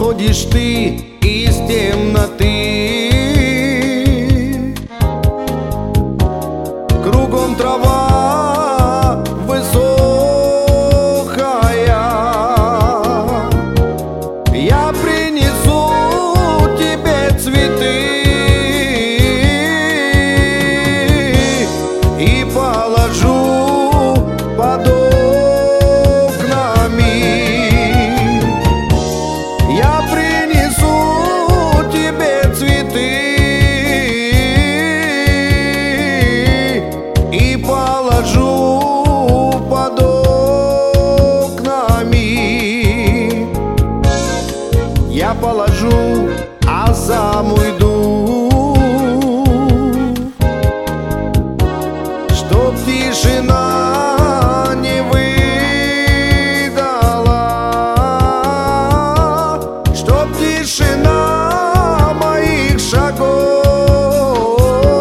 выходишь ты из темноты. Кругом трава высокая, я принесу тебе цветы и положу под окнами. Я принесу тебе цветы и положу под окнами. Я положу, а сам уйду, чтоб тишина не выдала, чтоб тишина моих шагов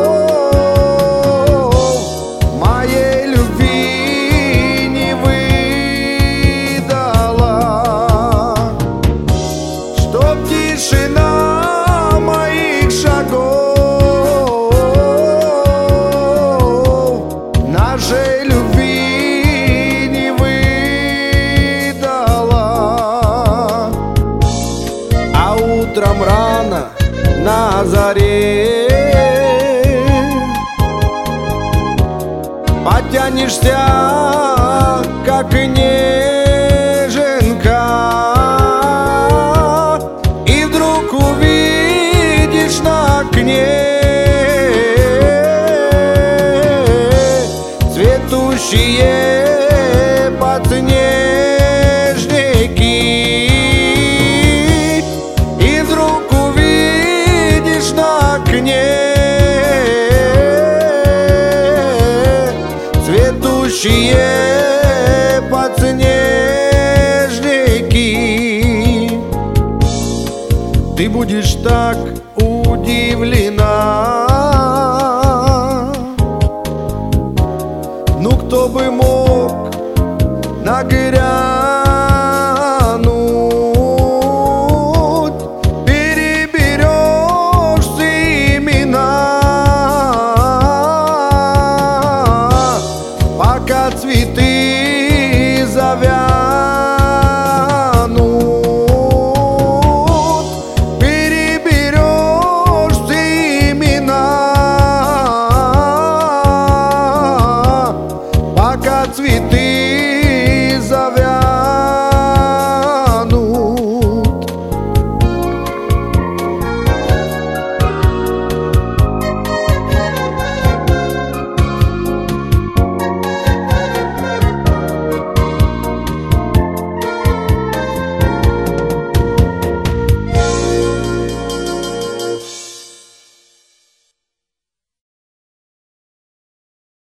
моей любви не выдала, чтоб тишина моих шагов нашей любви не выдала. А утром рано на заре потянешься, как неженка, и вдруг увидишь на окне цветущие подснежники. И вдруг увидишь на окне цветущие подснежники. Ты будешь так